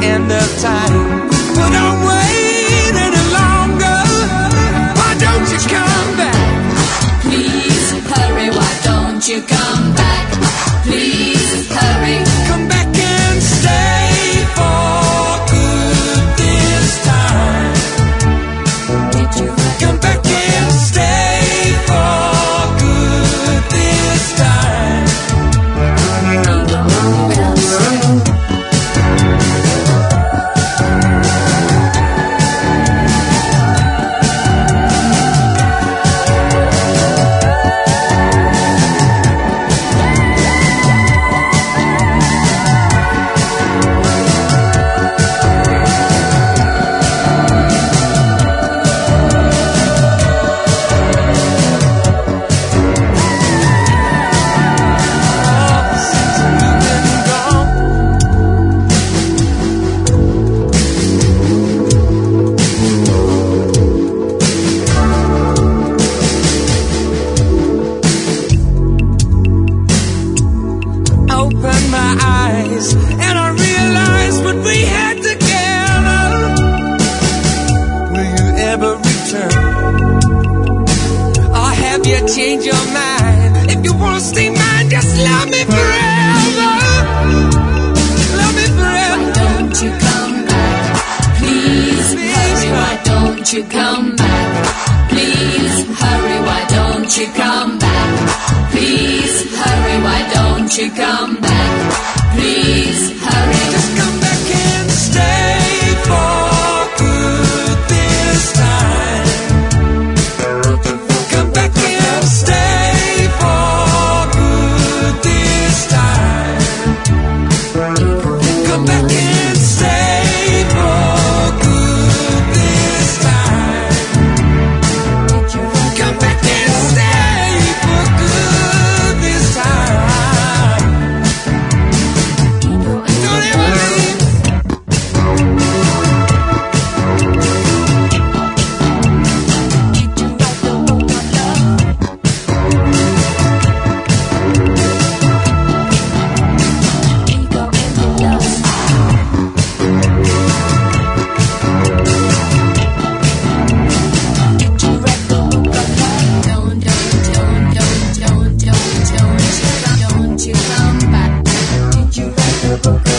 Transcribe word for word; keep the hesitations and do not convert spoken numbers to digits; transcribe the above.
end of time. But don't wait any longer. Why don't you come back? Please hurry, why don't you come back? Please hurry. Come back and stay for good this time. Did you Come back and stay for good this time. Opened my eyes and I realized what we had together. Will you ever return? Or have you changed your mind? If you wanna stay mine, just love me forever. Love me forever. Why don't you come back? Please hurry, why don't you come back? Please hurry, why don't you come back? Please hurry, why don't you come back? Please hurry. Just come back and stay for good this time. Come back and stay for good this time. Come back and stay for good this time. Come back and stay for good this time. Don't ever leave. Don't, don't, don't, don't, don't, don't, don't, don't you come back? Did you write the book?